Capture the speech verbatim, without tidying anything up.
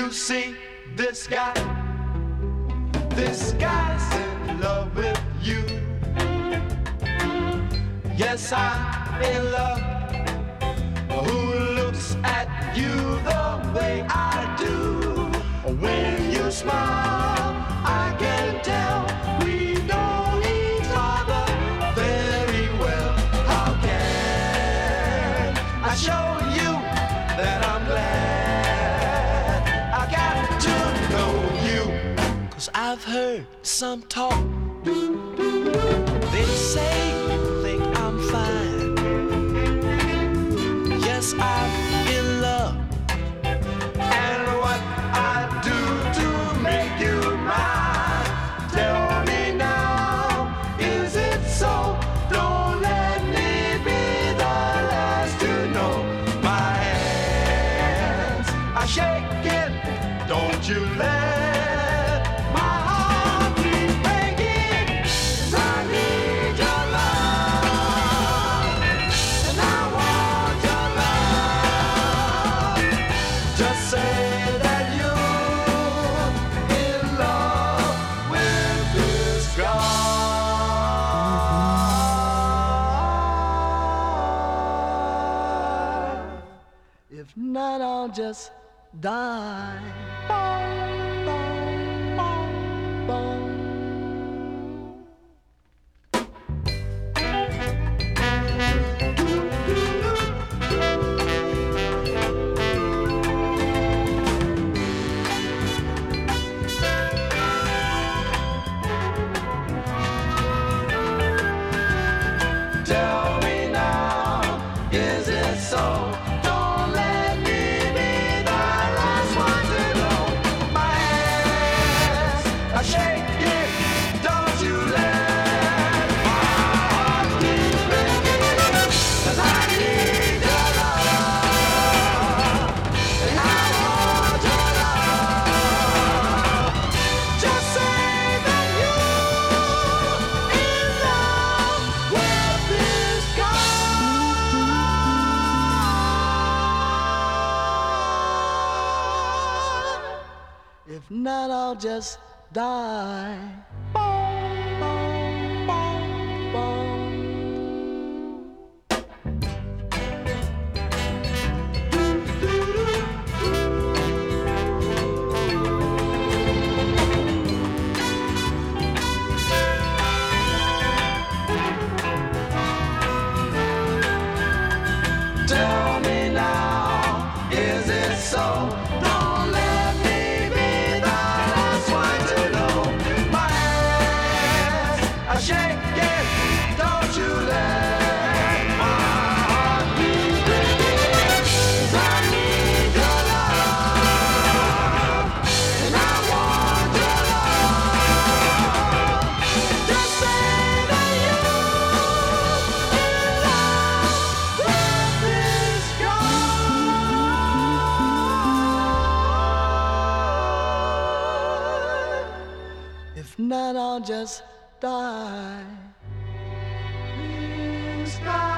you see this guy? This guy's in love with you. Yes, I'm in love. Who looks at you the way I do? When you smile, I can tell we know each other very well. How can I show you that I'm glad I got to know you? 'Cause I've heard some talk. They say you think I'm fine. Yes, I'm in love. And what I do to make you mine? Tell me now, is it so? Don't let me be the last to know. My hands are shaking, don't you let my heart keep breaking. 'Cause I need your love, and I want your love. Just say that you're in love with this guy. If not, I'll just die. Boom, boom, boom, boom. Tell me now, is it so? Don't let me be the last one to know. My hands are shaking, don't you let my heart keep breaking. 'Cause I need your love, and I want your love. Just say that you're in love with this guy. If not, I'll just die. Boom, boom, boom, boom. Tell me now, is it so? Don't let me be the last one to know. My hands are shaking, don't you let my heart be breaking. 'Cause I need your love, and I want your love. Just say that you're in love with this guy. If not, I'll just die. This guy.